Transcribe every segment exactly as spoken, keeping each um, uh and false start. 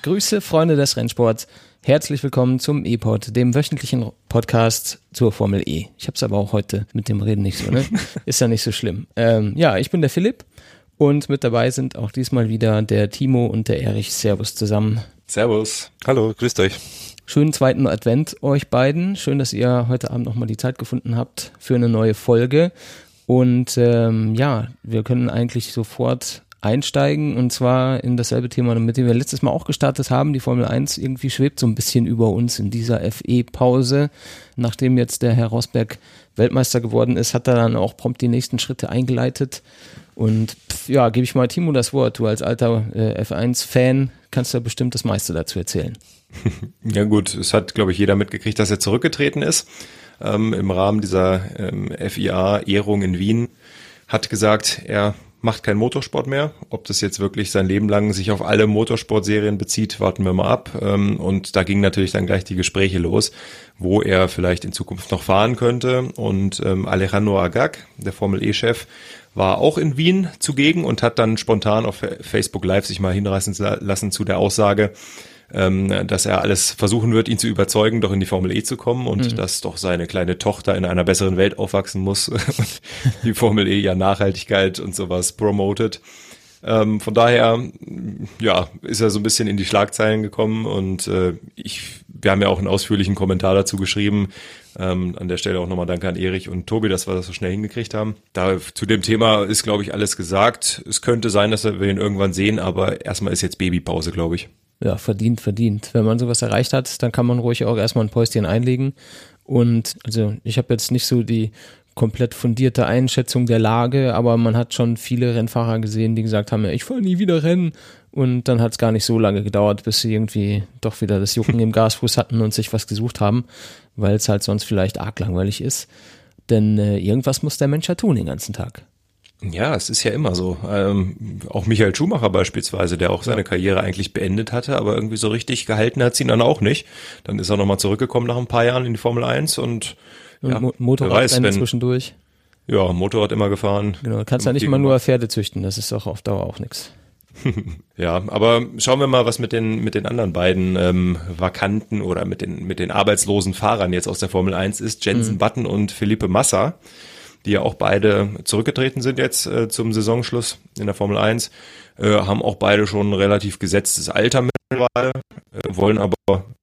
Grüße, Freunde des Rennsports. Herzlich willkommen zum E-Pod, dem wöchentlichen Podcast zur Formel E. Ich habe es aber auch heute mit dem Reden nicht so, ne? Ist ja nicht so schlimm. Ähm, ja, ich bin der Philipp und mit dabei sind auch diesmal wieder der Timo und der Erich. Servus zusammen. Servus. Hallo, grüßt euch. Schönen zweiten Advent euch beiden. Schön, dass ihr heute Abend nochmal die Zeit gefunden habt für eine neue Folge. Und ähm, ja, wir können eigentlich sofort einsteigen und zwar in dasselbe Thema, mit dem wir letztes Mal auch gestartet haben. Die Formel eins irgendwie schwebt so ein bisschen über uns in dieser F E-Pause. Nachdem jetzt der Herr Rosberg Weltmeister geworden ist, hat er dann auch prompt die nächsten Schritte eingeleitet. Und pf, ja, gebe ich mal Timo das Wort. Du als alter äh, F eins Fan kannst ja bestimmt das meiste dazu erzählen. Ja gut, es hat, glaube ich, jeder mitgekriegt, dass er zurückgetreten ist. Ähm, im Rahmen dieser ähm, F I A-Ehrung in Wien hat gesagt, er macht keinen Motorsport mehr. Ob das jetzt wirklich sein Leben lang sich auf alle Motorsportserien bezieht, warten wir mal ab. Und da gingen natürlich dann gleich die Gespräche los, wo er vielleicht in Zukunft noch fahren könnte. Und Alejandro Agag, der Formel-E-Chef, war auch in Wien zugegen und hat dann spontan auf Facebook Live sich mal hinreißen lassen zu der Aussage, dass er alles versuchen wird, ihn zu überzeugen, doch in die Formel E zu kommen und mhm. dass doch seine kleine Tochter in einer besseren Welt aufwachsen muss und die Formel E ja Nachhaltigkeit und sowas promotet. Ähm, von daher, ja, ist er so ein bisschen in die Schlagzeilen gekommen und äh, ich, wir haben ja auch einen ausführlichen Kommentar dazu geschrieben. Ähm, an der Stelle auch nochmal danke an Erich und Tobi, dass wir das so schnell hingekriegt haben. Da zu dem Thema ist, glaube ich, alles gesagt. Es könnte sein, dass wir ihn irgendwann sehen, aber erstmal ist jetzt Babypause, glaube ich. Ja, verdient, verdient. Wenn man sowas erreicht hat, dann kann man ruhig auch erstmal ein Päuschen einlegen. Und also ich habe jetzt nicht so die komplett fundierte Einschätzung der Lage, aber man hat schon viele Rennfahrer gesehen, die gesagt haben, ja, ich fahre nie wieder Rennen. Und dann hat es gar nicht so lange gedauert, bis sie irgendwie doch wieder das Jucken im Gasfuß hatten und sich was gesucht haben, weil es halt sonst vielleicht arg langweilig ist. Denn äh, irgendwas muss der Mensch ja tun den ganzen Tag. Ja, es ist ja immer so. Ähm, auch Michael Schumacher beispielsweise, der auch seine ja. Karriere eigentlich beendet hatte, aber irgendwie so richtig gehalten hat sie ihn dann auch nicht. Dann ist er nochmal zurückgekommen nach ein paar Jahren in die Formel eins und, und ja, Mo- Motorradrennen zwischendurch. Ja, Motorrad immer gefahren. Genau, du kannst ja nicht mal nur Pferde züchten, das ist doch auf Dauer auch nichts. Ja, aber schauen wir mal, was mit den mit den anderen beiden ähm, Vakanten oder mit den mit den arbeitslosen Fahrern jetzt aus der Formel eins ist. Jenson mhm. Button und Felipe Massa, die ja auch beide zurückgetreten sind jetzt äh, zum Saisonschluss in der Formel eins, äh, haben auch beide schon ein relativ gesetztes Alter mittlerweile, äh, wollen aber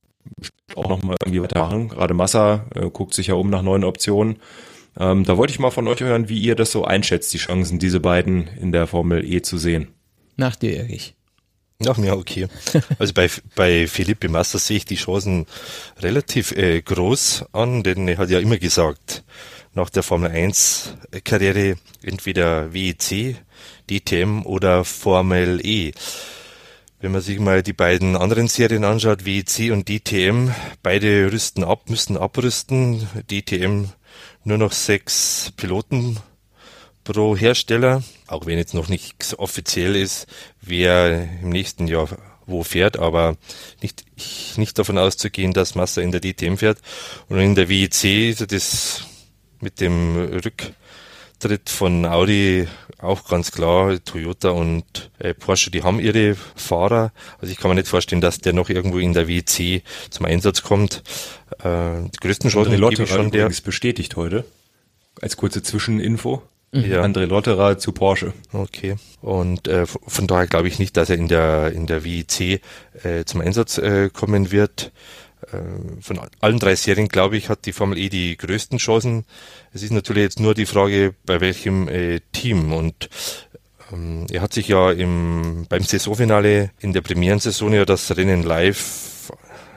auch nochmal irgendwie weitermachen. Gerade Massa äh, guckt sich ja um nach neuen Optionen. Ähm, da wollte ich mal von euch hören, wie ihr das so einschätzt, die Chancen, diese beiden in der Formel E zu sehen. Nach dir, Erich. Nach mir, okay. Also bei bei Felipe Massa sehe ich die Chancen relativ äh, groß an, denn er hat ja immer gesagt, nach der Formel eins Karriere entweder W E C, D T M oder Formel E. Wenn man sich mal die beiden anderen Serien anschaut, W E C und D T M, beide rüsten ab, müssen abrüsten. D T M nur noch sechs Piloten pro Hersteller, auch wenn jetzt noch nichts offiziell ist, wer im nächsten Jahr wo fährt, aber nicht nicht davon auszugehen, dass Massa in der D T M fährt. Und in der W E C ist das mit dem Rücktritt von Audi auch ganz klar. Toyota und äh, Porsche, die haben ihre Fahrer. Also ich kann mir nicht vorstellen, dass der noch irgendwo in der W E C zum Einsatz kommt. Äh, die größten Chancen gebe ich schon der. Ist bestätigt heute. Als kurze Zwischeninfo. Ja. André Lotterer zu Porsche. Okay. Und äh, von daher glaube ich nicht, dass er in der in der W E C äh, zum Einsatz äh, kommen wird. Äh, von allen drei Serien, glaube ich, hat die Formel E die größten Chancen. Es ist natürlich jetzt nur die Frage, bei welchem äh, Team. Und ähm, er hat sich ja im beim Saisonfinale in der Premierensaison ja das Rennen live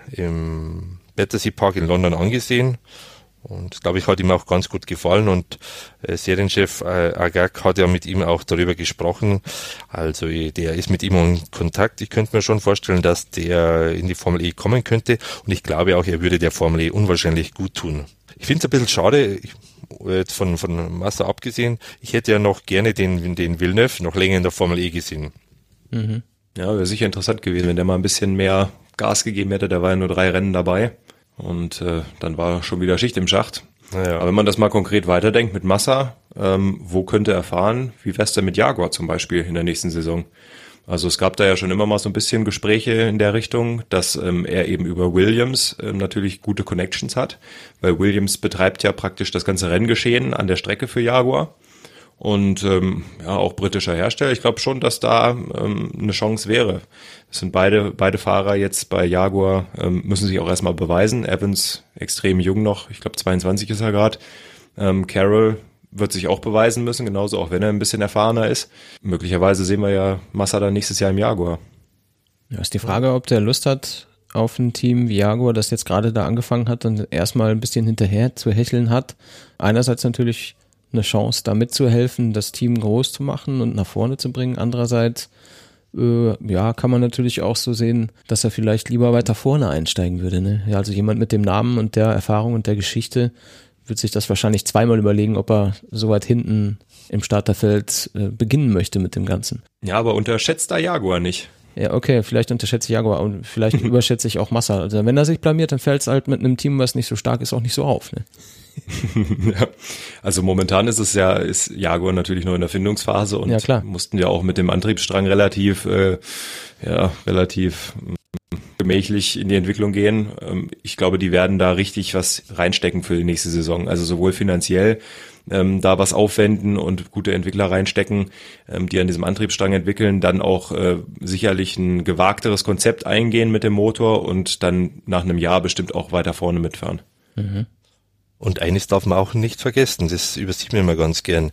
im Battersea Park in London angesehen. Und glaube ich, hat ihm auch ganz gut gefallen und äh, Serienchef äh, Agag hat ja mit ihm auch darüber gesprochen. Also der ist mit ihm in Kontakt. Ich könnte mir schon vorstellen, dass der in die Formel E kommen könnte und ich glaube auch, er würde der Formel E unwahrscheinlich gut tun. Ich finde es ein bisschen schade, ich, jetzt von, von Massa abgesehen, ich hätte ja noch gerne den, den Villeneuve noch länger in der Formel E gesehen. Mhm. Ja, wäre sicher interessant gewesen, wenn der mal ein bisschen mehr Gas gegeben hätte. Der war ja nur drei Rennen dabei. Und äh, dann war schon wieder Schicht im Schacht. Naja. Aber wenn man das mal konkret weiterdenkt mit Massa, ähm, wo könnte er fahren? Wie wär's denn mit Jaguar zum Beispiel in der nächsten Saison? Also es gab da ja schon immer mal so ein bisschen Gespräche in der Richtung, dass ähm, er eben über Williams ähm, natürlich gute Connections hat, weil Williams betreibt ja praktisch das ganze Renngeschehen an der Strecke für Jaguar und ähm, ja auch britischer Hersteller. Ich glaube schon, dass da ähm, eine Chance wäre. Es sind beide beide Fahrer jetzt bei Jaguar, ähm, müssen sich auch erstmal beweisen. Evans extrem jung noch, ich glaube zweiundzwanzig ist er gerade. Ähm, Carroll wird sich auch beweisen müssen, genauso auch wenn er ein bisschen erfahrener ist. Möglicherweise sehen wir ja Massa dann nächstes Jahr im Jaguar. Ja, ist die Frage, ob der Lust hat auf ein Team wie Jaguar, das jetzt gerade da angefangen hat und erstmal ein bisschen hinterher zu hecheln hat. Einerseits natürlich eine Chance, da mitzuhelfen, das Team groß zu machen und nach vorne zu bringen. Andererseits äh, ja, kann man natürlich auch so sehen, dass er vielleicht lieber weiter vorne einsteigen würde. Ne? Ja, also jemand mit dem Namen und der Erfahrung und der Geschichte wird sich das wahrscheinlich zweimal überlegen, ob er so weit hinten im Starterfeld äh, beginnen möchte mit dem Ganzen. Ja, aber unterschätzt da Jaguar nicht. Ja, okay, vielleicht unterschätze ich Jaguar und vielleicht überschätze ich auch Massa. Also wenn er sich blamiert, dann fällt es halt mit einem Team, was nicht so stark ist, auch nicht so auf. Ne? Ja, also momentan ist es ja, ist Jaguar natürlich noch in der Findungsphase und ja, klar. mussten ja auch mit dem Antriebsstrang relativ, äh, ja, relativ gemächlich in die Entwicklung gehen. Ich glaube, die werden da richtig was reinstecken für die nächste Saison. Also sowohl finanziell ähm, da was aufwenden und gute Entwickler reinstecken, ähm, die an diesem Antriebsstrang entwickeln, dann auch äh, sicherlich ein gewagteres Konzept eingehen mit dem Motor und dann nach einem Jahr bestimmt auch weiter vorne mitfahren. Mhm. Und eines darf man auch nicht vergessen, das übersieht man immer ganz gern.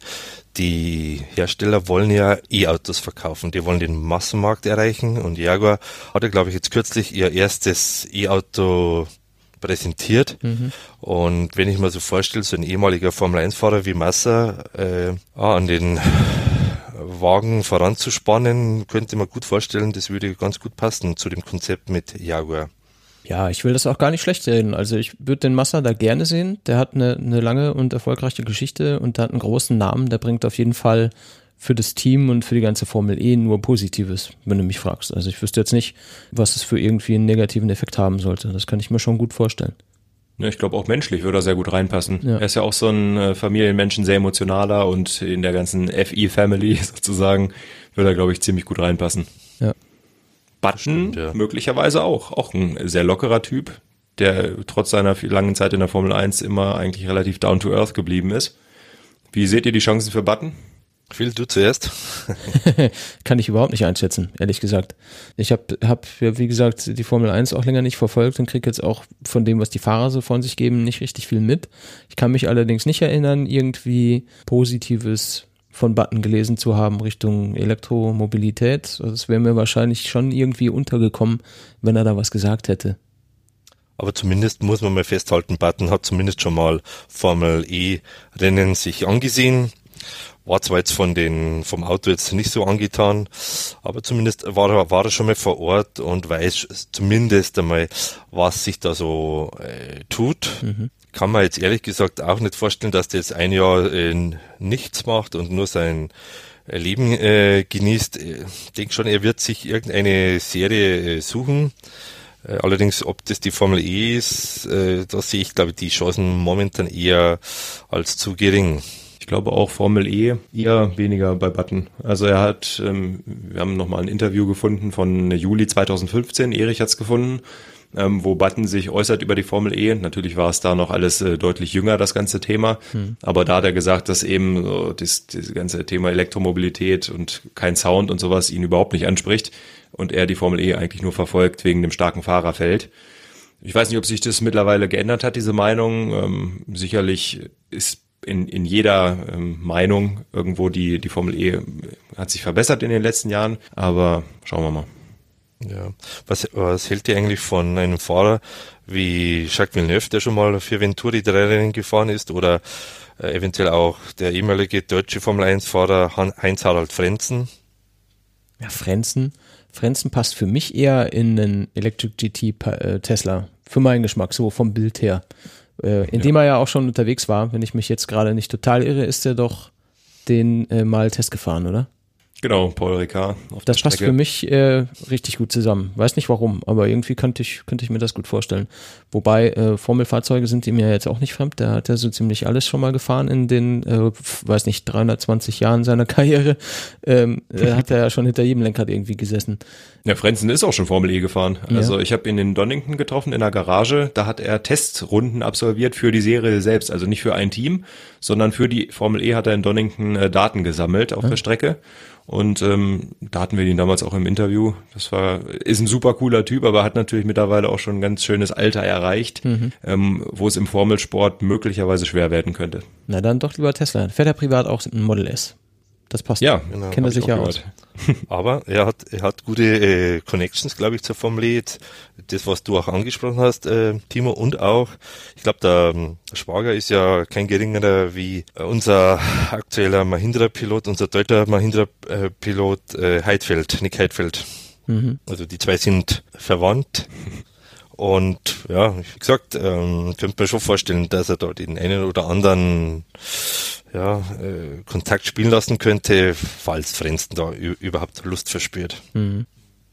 Die Hersteller wollen ja E-Autos verkaufen, die wollen den Massenmarkt erreichen und Jaguar hat ja, glaube ich, jetzt kürzlich ihr erstes E-Auto präsentiert. Mhm. Und wenn ich mir so vorstelle, so ein ehemaliger Formel eins Fahrer wie Massa äh, an den Wagen voranzuspannen, könnte man gut vorstellen, das würde ganz gut passen zu dem Konzept mit Jaguar. Ja, ich will das auch gar nicht schlecht reden. Also ich würde den Massa da gerne sehen. Der hat eine, eine lange und erfolgreiche Geschichte und der hat einen großen Namen. Der bringt auf jeden Fall für das Team und für die ganze Formel E nur Positives, wenn du mich fragst. Also ich wüsste jetzt nicht, was es für irgendwie einen negativen Effekt haben sollte. Das kann ich mir schon gut vorstellen. Ja, ich glaube auch menschlich würde er sehr gut reinpassen. Ja. Er ist ja auch so ein äh, Familienmensch, ein sehr emotionaler und in der ganzen F I-Family sozusagen würde er, glaube ich, ziemlich gut reinpassen. Ja. Button ja. möglicherweise auch. Auch ein sehr lockerer Typ, der trotz seiner langen Zeit in der Formel eins immer eigentlich relativ down to earth geblieben ist. Wie seht ihr die Chancen für Button? Phil, du zuerst. Kann ich überhaupt nicht einschätzen, ehrlich gesagt. Ich habe, hab, wie gesagt, die Formel eins auch länger nicht verfolgt und kriege jetzt auch von dem, was die Fahrer so von sich geben, nicht richtig viel mit. Ich kann mich allerdings nicht erinnern, irgendwie Positives von Button gelesen zu haben Richtung Elektromobilität. Also es wäre mir wahrscheinlich schon irgendwie untergekommen, wenn er da was gesagt hätte. Aber zumindest muss man mal festhalten, Button hat zumindest schon mal Formel E-Rennen sich angesehen. War zwar jetzt von den, vom Auto jetzt nicht so angetan, aber zumindest war er, war er schon mal vor Ort und weiß zumindest einmal, was sich da so äh, tut. Mhm. Kann man jetzt ehrlich gesagt auch nicht vorstellen, dass der jetzt ein Jahr äh, nichts macht und nur sein äh, Leben äh, genießt. Ich denke schon, er wird sich irgendeine Serie äh, suchen. Äh, allerdings, ob das die Formel E ist, äh, da sehe ich, glaube ich, die Chancen momentan eher als zu gering. Ich glaube auch Formel E eher weniger bei Button. Also er hat, ähm, wir haben nochmal ein Interview gefunden von Juli zweitausendfünfzehn, Erich hat's gefunden, ähm, wo Button sich äußert über die Formel E. Natürlich war es da noch alles äh, deutlich jünger, das ganze Thema. Hm. Aber da hat er gesagt, dass eben so das, das ganze Thema Elektromobilität und kein Sound und sowas ihn überhaupt nicht anspricht und er die Formel E eigentlich nur verfolgt wegen dem starken Fahrerfeld. Ich weiß nicht, ob sich das mittlerweile geändert hat, diese Meinung. Ähm, sicherlich ist in in jeder ähm, Meinung irgendwo die die Formel E hat sich verbessert in den letzten Jahren, aber schauen wir mal. Ja, was was hält ihr eigentlich von einem Fahrer wie Jacques Villeneuve, der schon mal für Venturi drei Rennen gefahren ist, oder äh, eventuell auch der ehemalige deutsche Formel eins Fahrer Heinz-Harald Frentzen? Ja, Frentzen, Frentzen passt für mich eher in einen Electric G T äh, Tesla, für meinen Geschmack, so vom Bild her. Äh, in ja. dem er ja auch schon unterwegs war, wenn ich mich jetzt gerade nicht total irre, ist er doch den äh, mal Test gefahren, oder? Genau, Paul Ricard. Auf Das passt für mich äh, richtig gut zusammen. Weiß nicht warum, aber irgendwie könnte ich, könnte ich mir das gut vorstellen. Wobei äh, Formelfahrzeuge sind ihm ja jetzt auch nicht fremd. Der hat ja so ziemlich alles schon mal gefahren in den, äh, weiß nicht, dreihundertzwanzig Jahren seiner Karriere. Ähm, äh, hat er ja schon hinter jedem Lenkrad irgendwie gesessen. Ja, Frentzen ist auch schon Formel E gefahren. Ja. Also ich habe ihn in Donington getroffen, in der Garage. Da hat er Testrunden absolviert für die Serie selbst. Also nicht für ein Team, sondern für die Formel E hat er in Donington äh, Daten gesammelt auf ja. der Strecke. Und ähm, da hatten wir ihn damals auch im Interview. Das war, ist ein super cooler Typ, aber hat natürlich mittlerweile auch schon ein ganz schönes Alter erreicht, mhm. ähm, wo es im Formelsport möglicherweise schwer werden könnte. Na dann doch lieber Tesla. Fährt er privat auch ein Model S? Das passt. Ja, genau. Kennt er sich ja aus. Aber er hat, er hat gute äh, Connections, glaube ich, zur Formel E. Das, was du auch angesprochen hast, äh, Timo, und auch, ich glaube, der ähm, Schwager ist ja kein geringerer wie äh, unser aktueller Mahindra-Pilot, unser deutscher Mahindra-Pilot äh, Heidfeld, Nick Heidfeld. Mhm. Also die zwei sind verwandt. Und ja, wie gesagt, ähm, könnte man schon vorstellen, dass er da den einen oder anderen ja, äh, Kontakt spielen lassen könnte, falls Frentzen da ü- überhaupt Lust verspürt. Mhm.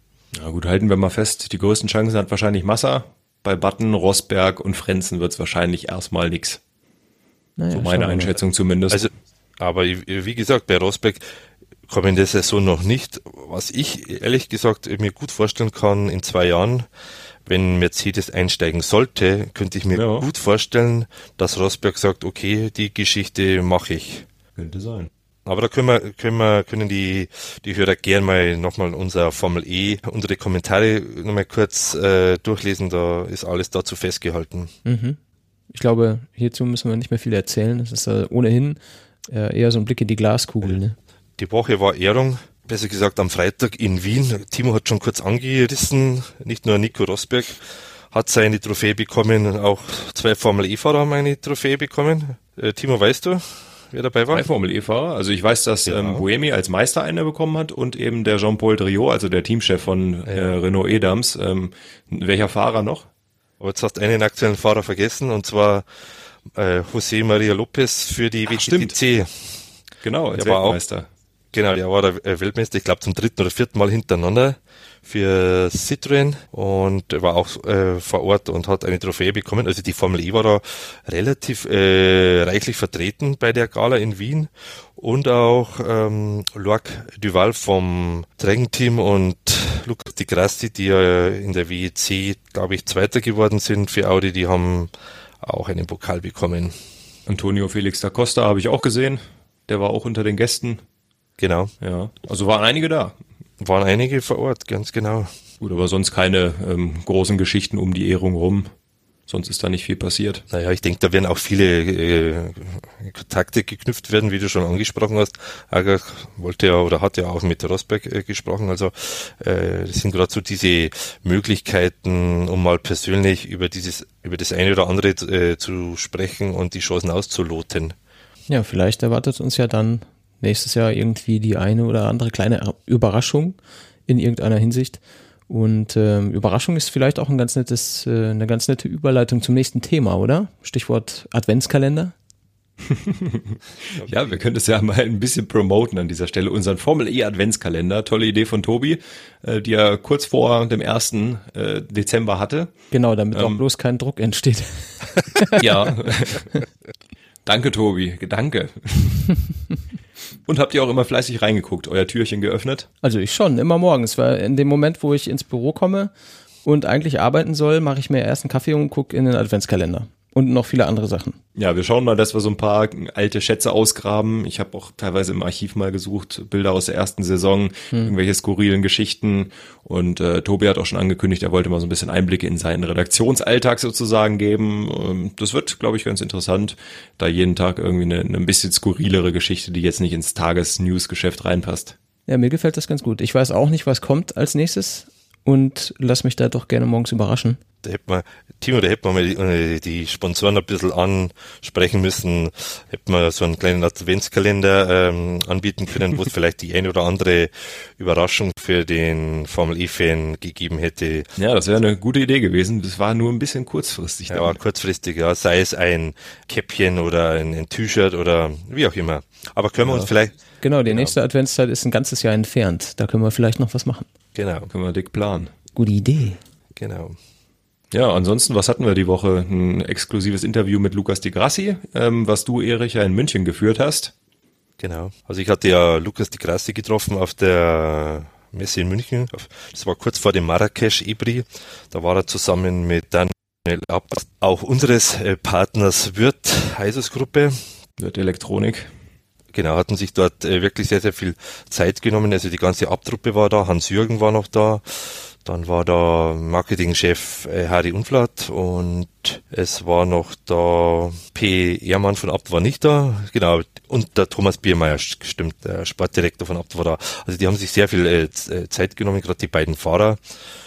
Ja gut, halten wir mal fest, die größten Chancen hat wahrscheinlich Massa. Bei Button, Rosberg und Frentzen wird es wahrscheinlich erstmal nix. Naja, so meine Einschätzung zumindest. Also, aber wie gesagt, bei Rosberg kann man in der Saison noch nicht. Was ich ehrlich gesagt mir gut vorstellen kann, in zwei Jahren, wenn Mercedes einsteigen sollte, könnte ich mir ja. gut vorstellen, dass Rosberg sagt, okay, die Geschichte mache ich. Könnte sein. Aber da können wir, können wir, können die, die Hörer gern mal nochmal unser Formel E, unsere Kommentare nochmal kurz äh, durchlesen, da ist alles dazu festgehalten. Mhm. Ich glaube, hierzu müssen wir nicht mehr viel erzählen. Das ist äh, ohnehin äh, eher so ein Blick in die Glaskugel, ne? Die Woche war Ehrung. Besser gesagt am Freitag in Wien. Timo hat schon kurz angerissen, nicht nur Nico Rosberg hat seine Trophäe bekommen, auch zwei Formel-E-Fahrer haben eine Trophäe bekommen. Äh, Timo, weißt du, wer dabei war? Zwei Formel-E-Fahrer. Also ich weiß, dass ja. ähm, Buemi als Meister eine bekommen hat und eben der Jean-Paul Driot, also der Teamchef von ja. äh, Renault Edams. Ähm, welcher Fahrer noch? Aber jetzt hast du einen aktuellen Fahrer vergessen, und zwar äh, José María López für die W T C. Genau, als der Weltmeister. War auch, genau, der war der Weltmeister, ich glaube zum dritten oder vierten Mal hintereinander für Citroën, und er war auch äh, vor Ort und hat eine Trophäe bekommen. Also die Formel E war da relativ äh, reichlich vertreten bei der Gala in Wien, und auch ähm, Loic Duval vom Dragon Team und Lucas Di Grassi, die ja in der W E C, glaube ich, Zweiter geworden sind für Audi, die haben auch einen Pokal bekommen. Antonio Felix da Costa habe ich auch gesehen, der war auch unter den Gästen. Genau. Ja, also waren einige da. Waren einige vor Ort, ganz genau. Gut, aber sonst keine ähm, großen Geschichten um die Ehrung rum. Sonst ist da nicht viel passiert. Naja, ich denke, da werden auch viele äh, Kontakte geknüpft werden, wie du schon angesprochen hast. Aga wollte ja oder hat ja auch mit Rosberg äh, gesprochen. Also äh, das sind gerade so diese Möglichkeiten, um mal persönlich über dieses, über das eine oder andere äh, zu sprechen und die Chancen auszuloten. Ja, vielleicht erwartet uns ja dann nächstes Jahr irgendwie die eine oder andere kleine Überraschung in irgendeiner Hinsicht. Und ähm, Überraschung ist vielleicht auch ein ganz nettes, äh, eine ganz nette Überleitung zum nächsten Thema, oder? Stichwort Adventskalender. Ja, wir können das ja mal ein bisschen promoten an dieser Stelle. Unseren Formel E Adventskalender, tolle Idee von Tobi, äh, die er kurz vor dem ersten äh, Dezember hatte. Genau, damit ähm, auch bloß kein Druck entsteht. Ja. Danke, Tobi. Danke. Und habt ihr auch immer fleißig reingeguckt, euer Türchen geöffnet? Also ich schon, immer morgens, weil in dem Moment, wo ich ins Büro komme und eigentlich arbeiten soll, mache ich mir erst einen Kaffee und gucke in den Adventskalender. Und noch viele andere Sachen. Ja, wir schauen mal, dass wir so ein paar alte Schätze ausgraben. Ich habe auch teilweise im Archiv mal gesucht, Bilder aus der ersten Saison, hm. irgendwelche skurrilen Geschichten. Und äh, Tobi hat auch schon angekündigt, er wollte mal so ein bisschen Einblicke in seinen Redaktionsalltag sozusagen geben. Ähm, das wird, glaube ich, ganz interessant, da jeden Tag irgendwie eine, eine ein bisschen skurrilere Geschichte, die jetzt nicht ins Tages-News-Geschäft reinpasst. Ja, mir gefällt das ganz gut. Ich weiß auch nicht, was kommt als nächstes und lass mich da doch gerne morgens überraschen. Da hätte man, Timo, da hätte man mal die, die Sponsoren ein bisschen ansprechen müssen, hätte man so einen kleinen Adventskalender ähm, anbieten können, wo es vielleicht die eine oder andere Überraschung für den Formel-E-Fan gegeben hätte. Ja, das wäre eine gute Idee gewesen. Das war nur ein bisschen kurzfristig. Ja, war kurzfristig, ja. Sei es ein Käppchen oder ein, ein T-Shirt oder wie auch immer. Aber können wir ja. uns vielleicht Genau, die Genau. nächste Adventszeit ist ein ganzes Jahr entfernt. Da können wir vielleicht noch was machen. Genau, Können wir dick planen. Gute Idee. genau. Ja, ansonsten, was hatten wir die Woche? Ein exklusives Interview mit Lucas Di Grassi, ähm, was du, Erich, ja in München geführt hast. Genau. Also ich hatte ja Lucas Di Grassi getroffen auf der Messe in München. Das war kurz vor dem Marrakesch Ibri. Da war er zusammen mit Daniel Abbas, auch unseres äh, Partners Würth, Heisus Gruppe. Würth Elektronik. Genau, hatten sich dort äh, wirklich sehr, sehr viel Zeit genommen. Also die ganze Abtruppe war da, Hans-Jürgen war noch da. Dann war da Marketingchef äh, Harry Unflat und es war noch da P. Ehrmann von Abt war nicht da, genau, und der Thomas Biermeier, stimmt, der Sportdirektor von Abt war da. Also die haben sich sehr viel äh, Zeit genommen, gerade die beiden Fahrer,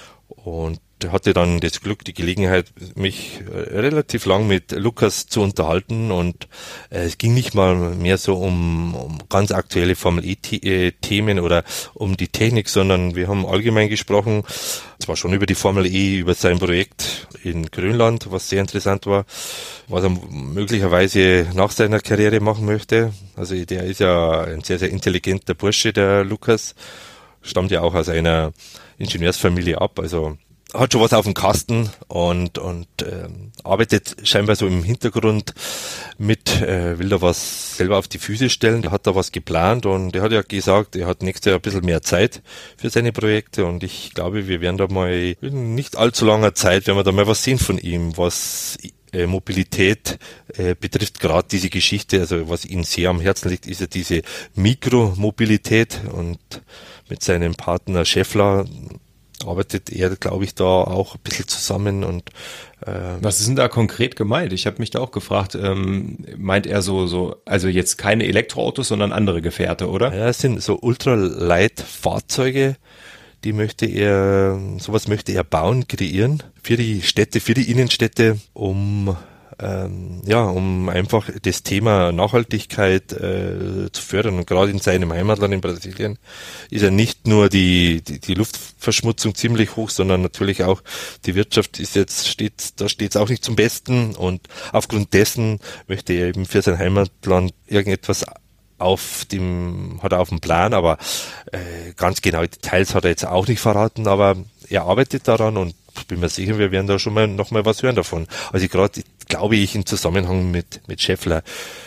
und hatte dann das Glück, die Gelegenheit, mich äh, relativ lang mit Lucas zu unterhalten, und äh, es ging nicht mal mehr so um, um ganz aktuelle Formel-E-Themen oder um die Technik, sondern wir haben allgemein gesprochen, zwar schon über die Formel E, über sein Projekt in Grönland, was sehr interessant war, was er möglicherweise nach seiner Karriere machen möchte. Also der ist ja ein sehr, sehr intelligenter Bursche, der Lucas, stammt ja auch aus einer Ingenieursfamilie ab, also hat schon was auf dem Kasten und und ähm, arbeitet scheinbar so im Hintergrund mit, äh, will da was selber auf die Füße stellen, hat da was geplant, und er hat ja gesagt, er hat nächstes Jahr ein bisschen mehr Zeit für seine Projekte, und ich glaube, wir werden da mal in nicht allzu langer Zeit, werden wir da mal was sehen von ihm, was äh, Mobilität äh, betrifft, gerade diese Geschichte, also was ihm sehr am Herzen liegt, ist ja diese Mikromobilität, und mit seinem Partner Scheffler arbeitet er, glaube ich, da auch ein bisschen zusammen. Und äh, was ist denn da konkret gemeint? Ich habe mich da auch gefragt, ähm, meint er so, so, also jetzt keine Elektroautos, sondern andere Gefährte, oder? Ja, es sind so Ultralight-Fahrzeuge, die möchte er, sowas möchte er bauen, kreieren für die Städte, für die Innenstädte, um ähm, ja, um einfach das Thema Nachhaltigkeit äh, zu fördern. Und gerade in seinem Heimatland in Brasilien ist ja nicht nur die, die, die Luftverschmutzung ziemlich hoch, sondern natürlich auch die Wirtschaft ist jetzt, steht, da steht es auch nicht zum Besten, und aufgrund dessen möchte er eben für sein Heimatland irgendetwas auf dem, hat er auf dem Plan, aber äh, ganz genaue Details hat er jetzt auch nicht verraten, aber er arbeitet daran, und ich bin mir sicher, wir werden da schon mal noch mal was hören davon. Also gerade, glaube ich, im Zusammenhang mit mit Scheffler.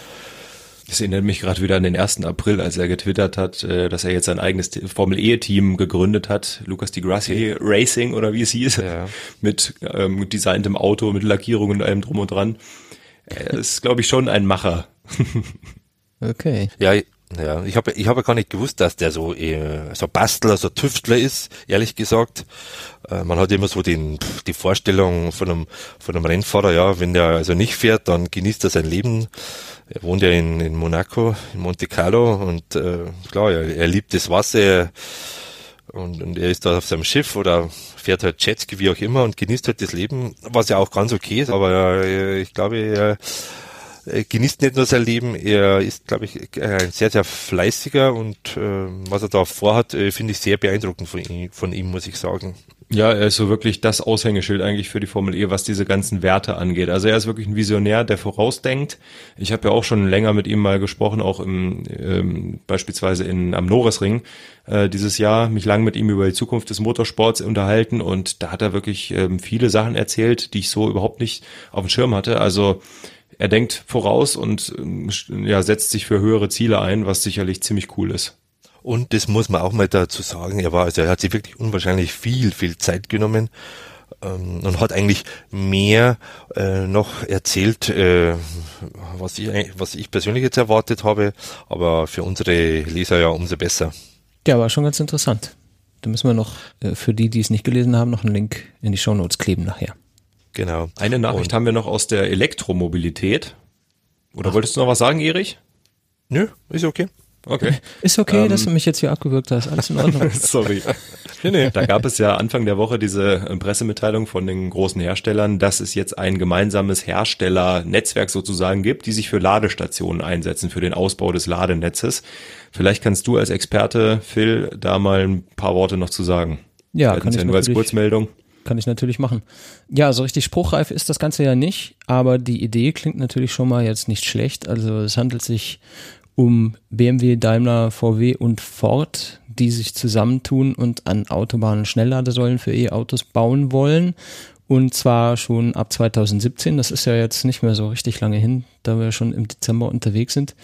Das erinnert mich gerade wieder an den ersten April, als er getwittert hat, dass er jetzt sein eigenes Formel-E-Team gegründet hat, Lucas Di Grassi Racing oder wie es hieß, ja. mit ähm, designtem Auto, mit Lackierung und allem drum und dran. Er ist, glaube ich, schon ein Macher. Okay. Ja, ja, ich habe ich habe gar nicht gewusst, dass der so äh, so Bastler, so Tüftler ist, ehrlich gesagt. Äh, man hat immer so den die Vorstellung von einem von einem Rennfahrer, ja, wenn der also nicht fährt, dann genießt er sein Leben. Er wohnt ja in, in Monaco, in Monte Carlo, und äh, klar, er, er liebt das Wasser, und, und er ist da auf seinem Schiff oder fährt halt Jetski, wie auch immer, und genießt halt das Leben, was ja auch ganz okay ist, aber äh, ich glaube, er Er genießt nicht nur sein Leben, er ist, glaube ich, ein sehr, sehr fleißiger, und äh, was er da vorhat, äh, finde ich sehr beeindruckend von ihm, von ihm, muss ich sagen. Ja, er ist so wirklich das Aushängeschild eigentlich für die Formel E, was diese ganzen Werte angeht. Also er ist wirklich ein Visionär, der vorausdenkt. Ich habe ja auch schon länger mit ihm mal gesprochen, auch im ähm, beispielsweise in am Norrisring äh, dieses Jahr, mich lang mit ihm über die Zukunft des Motorsports unterhalten, und da hat er wirklich ähm, viele Sachen erzählt, die ich so überhaupt nicht auf dem Schirm hatte. Also er denkt voraus und ja, setzt sich für höhere Ziele ein, was sicherlich ziemlich cool ist. Und das muss man auch mal dazu sagen, er war, also er hat sich wirklich unwahrscheinlich viel, viel Zeit genommen ähm, und hat eigentlich mehr äh, noch erzählt, äh, was ich, was ich persönlich jetzt erwartet habe, aber für unsere Leser ja umso besser. Ja, war schon ganz interessant. Da müssen wir noch, äh, für die, die es nicht gelesen haben, noch einen Link in die Shownotes kleben nachher. Genau. Eine Nachricht und haben wir noch aus der Elektromobilität. Oder Ach. wolltest du noch was sagen, Erich? Nö, ist okay. Okay. Ist okay, ähm, dass du mich jetzt hier abgewürgt hast. Alles in Ordnung. Sorry. nee, nee. Da gab es ja Anfang der Woche diese Pressemitteilung von den großen Herstellern, dass es jetzt ein gemeinsames Herstellernetzwerk sozusagen gibt, die sich für Ladestationen einsetzen, für den Ausbau des Ladenetzes. Vielleicht kannst du als Experte, Phil, da mal ein paar Worte noch zu sagen. Ja, kann ich ja nur als Kurzmeldung. Kann ich natürlich machen. Ja, so richtig spruchreif ist das Ganze ja nicht, aber die Idee klingt natürlich schon mal jetzt nicht schlecht. Also es handelt sich um B M W, Daimler, V W und Ford, die sich zusammentun und an Autobahnen Schnellladesäulen für E-Autos bauen wollen. Und zwar schon ab zweitausendsiebzehn. Das ist ja jetzt nicht mehr so richtig lange hin, da wir schon im Dezember unterwegs sind.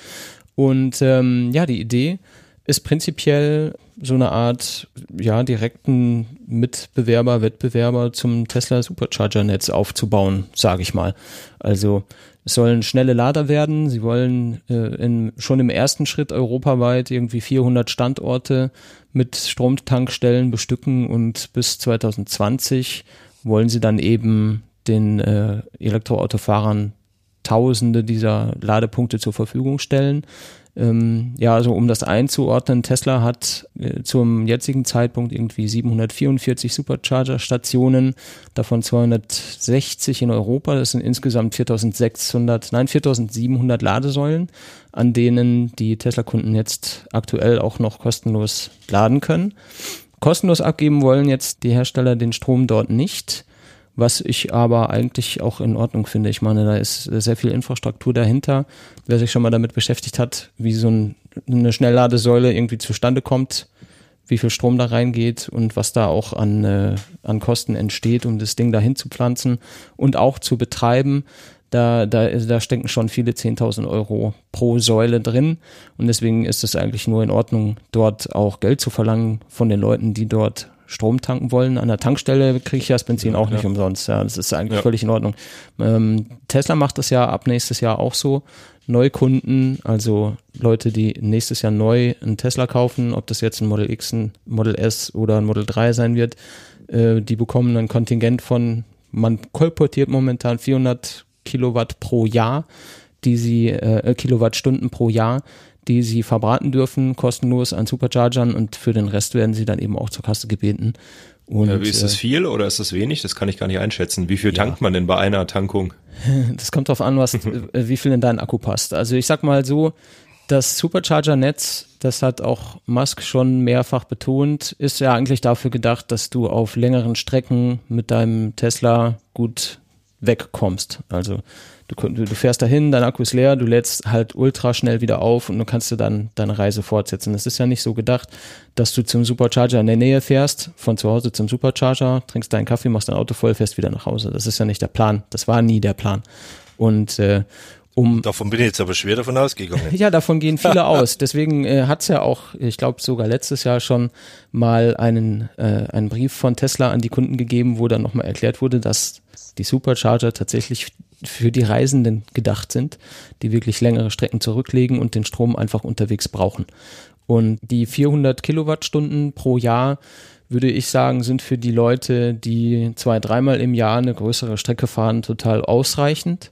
Und ähm, ja, die Idee ist prinzipiell so eine Art ja direkten Mitbewerber, Wettbewerber zum Tesla Supercharger-Netz aufzubauen, sage ich mal. Also es sollen schnelle Lader werden. Sie wollen äh, in, schon im ersten Schritt europaweit irgendwie vierhundert Standorte mit Stromtankstellen bestücken und bis zweitausendzwanzig wollen sie dann eben den äh, Elektroautofahrern Tausende dieser Ladepunkte zur Verfügung stellen. Ähm, ja, also um das einzuordnen, Tesla hat äh, zum jetzigen Zeitpunkt irgendwie siebenhundertvierundvierzig Supercharger-Stationen, davon zweihundertsechzig in Europa. Das sind insgesamt viertausendsechshundert, nein, viertausendsiebenhundert Ladesäulen, an denen die Tesla-Kunden jetzt aktuell auch noch kostenlos laden können. Kostenlos abgeben wollen jetzt die Hersteller den Strom dort nicht, was ich aber eigentlich auch in Ordnung finde. Ich meine, da ist sehr viel Infrastruktur dahinter. Wer sich schon mal damit beschäftigt hat, wie so ein, eine Schnellladesäule irgendwie zustande kommt, wie viel Strom da reingeht und was da auch an, äh, an Kosten entsteht, um das Ding dahin zu pflanzen und auch zu betreiben, da, da, da stecken schon viele zehntausend Euro pro Säule drin und deswegen ist es eigentlich nur in Ordnung, dort auch Geld zu verlangen von den Leuten, die dort Strom tanken wollen. An der Tankstelle kriege ich ja das Benzin auch nicht ja. umsonst. Ja, das ist eigentlich ja. völlig in Ordnung. Ähm, Tesla macht das ja ab nächstes Jahr auch so. Neukunden, also Leute, die nächstes Jahr neu einen Tesla kaufen, ob das jetzt ein Model X, ein Model S oder ein Model drei sein wird, äh, die bekommen ein Kontingent von, man kolportiert momentan vierhundert Kilowatt pro Jahr, die sie, äh, Kilowattstunden pro Jahr, die sie verbraten dürfen, kostenlos an Superchargern und für den Rest werden sie dann eben auch zur Kasse gebeten. Und, ja, ist das viel oder ist das wenig? Das kann ich gar nicht einschätzen. Wie viel ja. tankt man denn bei einer Tankung? Das kommt drauf an, was, wie viel in deinen Akku passt. Also ich sag mal so, das Supercharger-Netz, das hat auch Musk schon mehrfach betont, ist ja eigentlich dafür gedacht, dass du auf längeren Strecken mit deinem Tesla gut wegkommst. Also du, du fährst dahin, dein Akku ist leer, du lädst halt ultra schnell wieder auf und dann kannst du dann deine Reise fortsetzen. Es ist ja nicht so gedacht, dass du zum Supercharger in der Nähe fährst, von zu Hause zum Supercharger, trinkst deinen Kaffee, machst dein Auto voll, fährst wieder nach Hause. Das ist ja nicht der Plan. Das war nie der Plan. Und äh, um davon bin ich jetzt aber schwer davon ausgegangen. Ja, davon gehen viele aus. Deswegen äh, hat es ja auch, ich glaube sogar letztes Jahr schon mal einen, äh, einen Brief von Tesla an die Kunden gegeben, wo dann nochmal erklärt wurde, dass die Supercharger tatsächlich für die Reisenden gedacht sind, die wirklich längere Strecken zurücklegen und den Strom einfach unterwegs brauchen. Und die vierhundert Kilowattstunden pro Jahr, würde ich sagen, sind für die Leute, die zwei, dreimal im Jahr eine größere Strecke fahren, total ausreichend.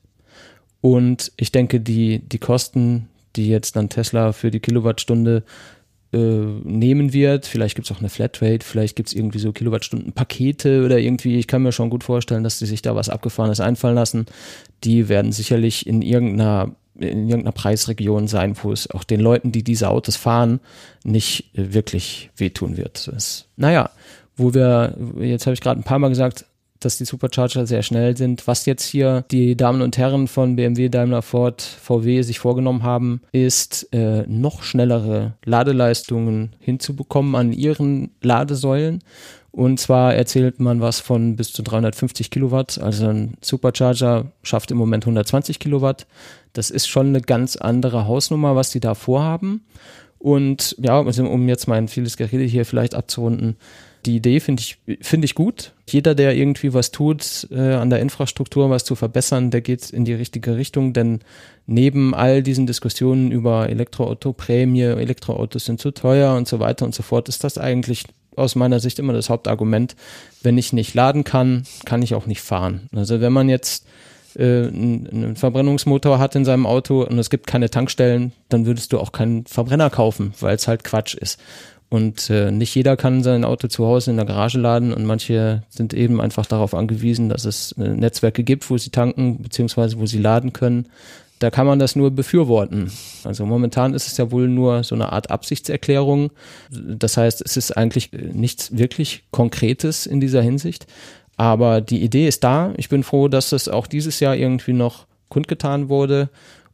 Und ich denke, die, die Kosten, die jetzt dann Tesla für die Kilowattstunde äh, nehmen wird, vielleicht gibt es auch eine Flatrate, vielleicht gibt es irgendwie so Kilowattstundenpakete oder irgendwie, ich kann mir schon gut vorstellen, dass die sich da was Abgefahrenes einfallen lassen. Die werden sicherlich in irgendeiner, in irgendeiner Preisregion sein, wo es auch den Leuten, die diese Autos fahren, nicht äh, wirklich wehtun wird. Das, naja, wo wir, jetzt habe ich gerade ein paar Mal gesagt, dass die Supercharger sehr schnell sind. Was jetzt hier die Damen und Herren von B M W, Daimler, Ford, V W sich vorgenommen haben, ist äh, noch schnellere Ladeleistungen hinzubekommen an ihren Ladesäulen. Und zwar erzählt man was von bis zu dreihundertfünfzig Kilowatt. Also ein Supercharger schafft im Moment hundertzwanzig Kilowatt. Das ist schon eine ganz andere Hausnummer, was die da vorhaben. Und ja, also um jetzt mein vieles Gerede hier vielleicht abzurunden, die Idee finde ich, finde ich gut. Jeder, der irgendwie was tut, äh, an der Infrastruktur was zu verbessern, der geht in die richtige Richtung, denn neben all diesen Diskussionen über Elektroauto-Prämie, Elektroautos sind zu teuer und so weiter und so fort, ist das eigentlich aus meiner Sicht immer das Hauptargument. Wenn ich nicht laden kann, kann ich auch nicht fahren. Also wenn man jetzt äh, einen Verbrennungsmotor hat in seinem Auto und es gibt keine Tankstellen, dann würdest du auch keinen Verbrenner kaufen, weil es halt Quatsch ist. Und äh, nicht jeder kann sein Auto zu Hause in der Garage laden und manche sind eben einfach darauf angewiesen, dass es äh, Netzwerke gibt, wo sie tanken beziehungsweise wo sie laden können. Da kann man das nur befürworten. Also momentan ist es ja wohl nur so eine Art Absichtserklärung. Das heißt, es ist eigentlich nichts wirklich Konkretes in dieser Hinsicht. Aber die Idee ist da. Ich bin froh, dass es auch dieses Jahr irgendwie noch kundgetan wurde.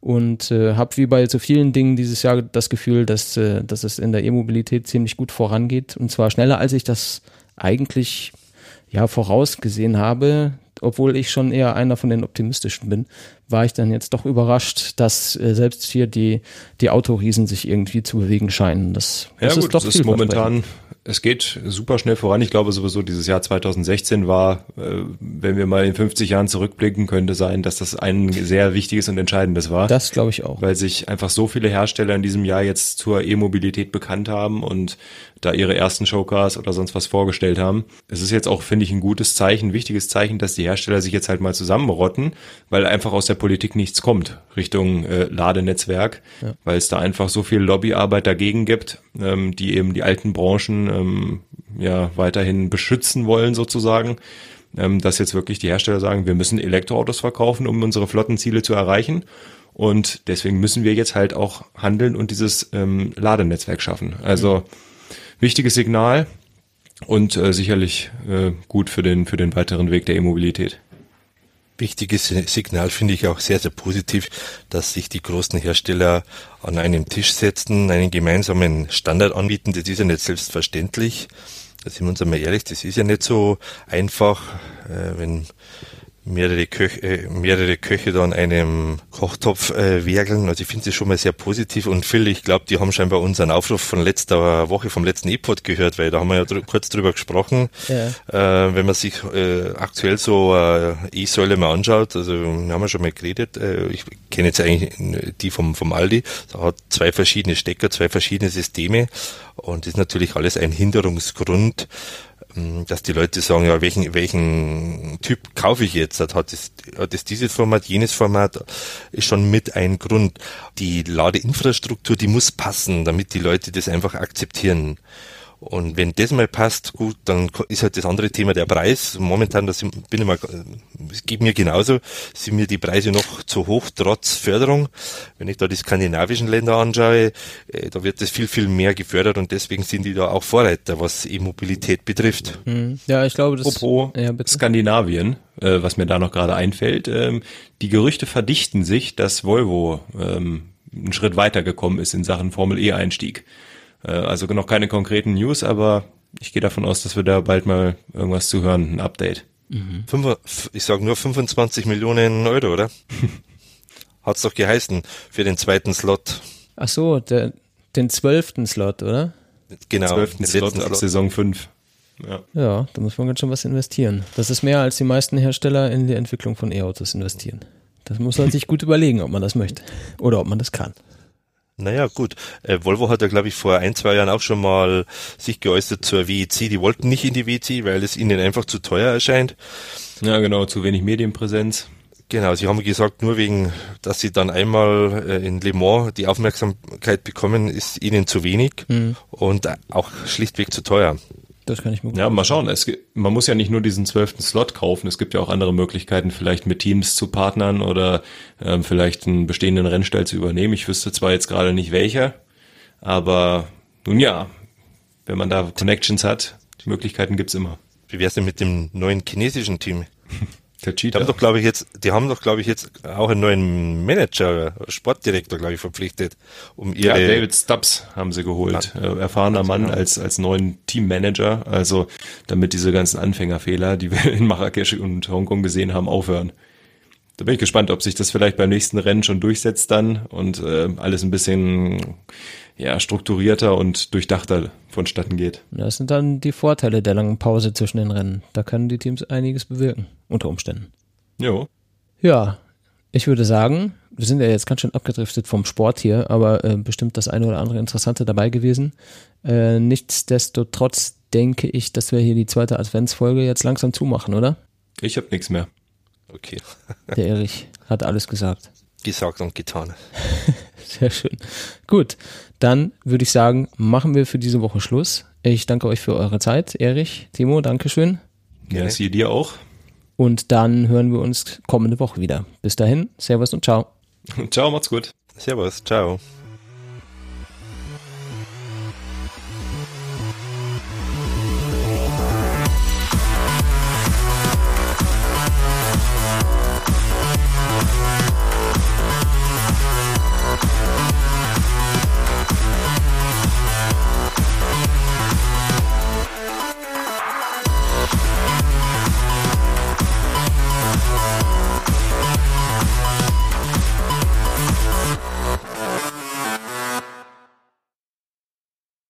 und äh, habe wie bei so vielen Dingen dieses Jahr das Gefühl, dass, äh, dass es in der E-Mobilität ziemlich gut vorangeht und zwar schneller, als ich das eigentlich ja vorausgesehen habe. Obwohl ich schon eher einer von den Optimistischen bin, war ich dann jetzt doch überrascht, dass äh, selbst hier die, die Autoriesen sich irgendwie zu bewegen scheinen. Das, das ja, ist gut, doch es ist momentan, es geht super schnell voran. Ich glaube sowieso, dieses Jahr zwanzig sechzehn war, äh, wenn wir mal in fünfzig Jahren zurückblicken, könnte sein, dass das ein sehr wichtiges und entscheidendes war. Das glaube ich auch. Weil sich einfach so viele Hersteller in diesem Jahr jetzt zur E-Mobilität bekannt haben und da ihre ersten Showcars oder sonst was vorgestellt haben. Es ist jetzt auch, finde ich, ein gutes Zeichen, ein wichtiges Zeichen, dass die Hersteller sich jetzt halt mal zusammenrotten, weil einfach aus der Politik nichts kommt Richtung äh, Ladenetzwerk, ja. Weil es da einfach so viel Lobbyarbeit dagegen gibt, ähm, die eben die alten Branchen ähm, ja weiterhin beschützen wollen sozusagen, ähm, dass jetzt wirklich die Hersteller sagen, wir müssen Elektroautos verkaufen, um unsere Flottenziele zu erreichen. Und deswegen müssen wir jetzt halt auch handeln und dieses ähm, Ladenetzwerk schaffen. Also mhm. wichtiges Signal und äh, sicherlich äh, gut für den für den weiteren Weg der E-Mobilität. Wichtiges Signal finde ich auch sehr, sehr positiv, dass sich die großen Hersteller an einem Tisch setzen, einen gemeinsamen Standard anbieten. Das ist ja nicht selbstverständlich. Da sind wir uns einmal ehrlich, das ist ja nicht so einfach, äh, wenn mehrere Köche, äh, mehrere Köche da an einem Kochtopf äh, werkeln. Also ich finde das schon mal sehr positiv und Phil, ich glaube, die haben scheinbar unseren Aufruf von letzter Woche, vom letzten E-Pod gehört, weil da haben wir ja dr- kurz drüber gesprochen. Ja. Äh, wenn man sich äh, aktuell so äh, E-Säule mal anschaut, also wir haben ja schon mal geredet, äh, ich kenne jetzt eigentlich die vom, vom Aldi, da hat zwei verschiedene Stecker, zwei verschiedene Systeme und das ist natürlich alles ein Hinderungsgrund, dass die Leute sagen, ja, welchen welchen Typ kaufe ich jetzt? Hat es hat es dieses Format, jenes Format, ist schon mit ein Grund. Die Ladeinfrastruktur, die muss passen, damit die Leute das einfach akzeptieren. Und wenn das mal passt, gut, dann ist halt das andere Thema der Preis. Momentan, das bin ich mal, es geht mir genauso, sind mir die Preise noch zu hoch, trotz Förderung. Wenn ich da die skandinavischen Länder anschaue, äh, da wird das viel, viel mehr gefördert und deswegen sind die da auch Vorreiter, was E-Mobilität betrifft. Ja, ich glaube, das... Apropos ja, Skandinavien, äh, was mir da noch gerade einfällt, ähm, die Gerüchte verdichten sich, dass Volvo ähm, einen Schritt weitergekommen ist in Sachen Formel-E-Einstieg. Also noch keine konkreten News, aber ich gehe davon aus, dass wir da bald mal irgendwas zu hören, ein Update. Mhm. Ich sage nur fünfundzwanzig Millionen Euro, oder? Hat's doch geheißen für den zweiten Slot. Ach so, der, den zwölften Slot, oder? Genau. zwölften Slot ab Saison fünf. Ja. ja, da muss man ganz schön was investieren. Das ist mehr, als die meisten Hersteller in die Entwicklung von E-Autos investieren. Das muss man sich gut überlegen, ob man das möchte oder ob man das kann. Naja, gut. Äh, Volvo hat ja, glaube ich, vor ein, zwei Jahren auch schon mal sich geäußert zur W E C. Die wollten nicht in die W E C, weil es ihnen einfach zu teuer erscheint. Ja, genau, zu wenig Medienpräsenz. Genau, sie haben gesagt, nur wegen, dass sie dann einmal äh, in Le Mans die Aufmerksamkeit bekommen, ist ihnen zu wenig mhm. und auch schlichtweg zu teuer. Das kann ich mir gut Ja, mal schauen. Es, man muss ja nicht nur diesen zwölften Slot kaufen. Es gibt ja auch andere Möglichkeiten, vielleicht mit Teams zu partnern oder ähm, vielleicht einen bestehenden Rennstall zu übernehmen. Ich wüsste zwar jetzt gerade nicht welcher, aber nun ja, wenn man da Connections hat, die Möglichkeiten gibt's immer. Wie wär's denn mit dem neuen chinesischen Team? Der Die haben doch, glaube ich, jetzt, die haben doch, glaube ich, jetzt auch einen neuen Manager, Sportdirektor, glaube ich, verpflichtet, um ihre. Ja, David Stubbs haben sie geholt, ja. äh, erfahrener also, Mann ja. als als neuen Teammanager, also damit diese ganzen Anfängerfehler, die wir in Marrakesch und Hongkong gesehen haben, aufhören. Da bin ich gespannt, ob sich das vielleicht beim nächsten Rennen schon durchsetzt dann und äh, alles ein bisschen ja strukturierter und durchdachter vonstatten geht. Das sind dann die Vorteile der langen Pause zwischen den Rennen. Da können die Teams einiges bewirken, unter Umständen. Jo. Ja, ich würde sagen, wir sind ja jetzt ganz schön abgedriftet vom Sport hier, aber äh, bestimmt das eine oder andere Interessante dabei gewesen. Äh, nichtsdestotrotz denke ich, dass wir hier die zweite Adventsfolge jetzt langsam zumachen, oder? Ich habe nichts mehr. Okay. Der Erich hat alles gesagt. Gesagt und getan. Sehr schön. Gut, dann würde ich sagen, machen wir für diese Woche Schluss. Ich danke euch für eure Zeit. Erich, Timo, Dankeschön. Ja, sie dir auch. Und dann hören wir uns kommende Woche wieder. Bis dahin, Servus und ciao. Ciao, macht's gut. Servus, ciao.